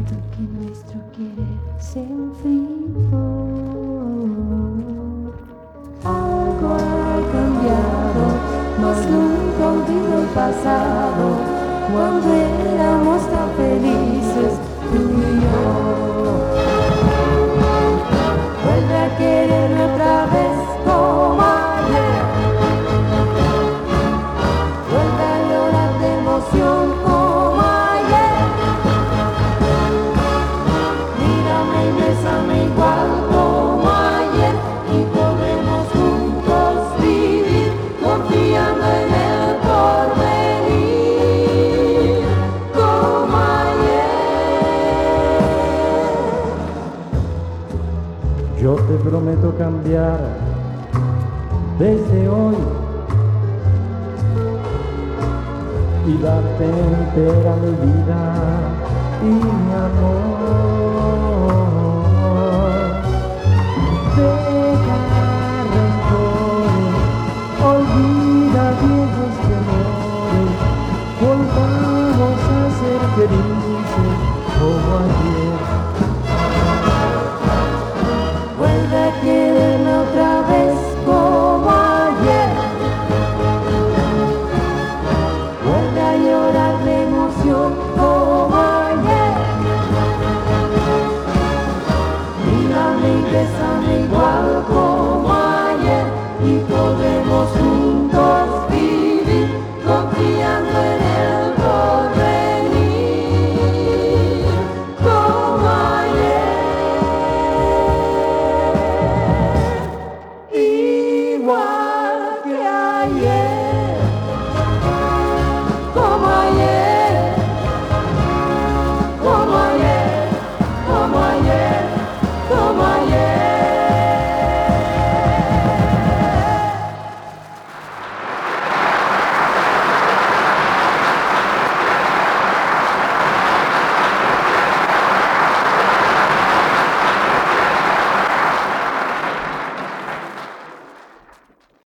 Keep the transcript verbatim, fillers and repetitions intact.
Siento que nuestro querer se enfrió. Algo ha cambiado, mas nunca olvido el pasado, cuando éramos tan felices, tú y yo. Vuelve a quererme otra vez como ayer. Vuelve a llorar de emoción como ayer. Mírame y bésame igual como ayer, y podremos juntos vivir confiando en el porvenir como ayer. Yo te prometo cambiar desde hoy y darte entera mi vida y mi amor.